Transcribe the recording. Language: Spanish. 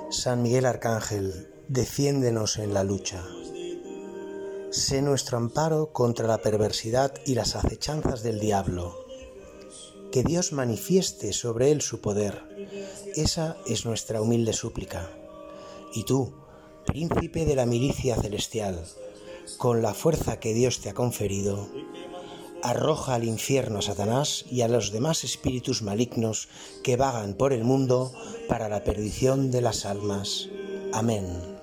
San Miguel Arcángel, defiéndenos en la lucha. Sé nuestro amparo contra la perversidad y las acechanzas del diablo. Que Dios manifieste sobre él su poder. Esa es nuestra humilde súplica. Y tú, príncipe de la milicia celestial, con la fuerza que Dios te ha conferido, arroja al infierno a Satanás y a los demás espíritus malignos que vagan por el mundo para la perdición de las almas. Amén.